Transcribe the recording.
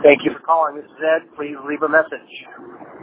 Thank you for calling. This is Ed. Please leave a message.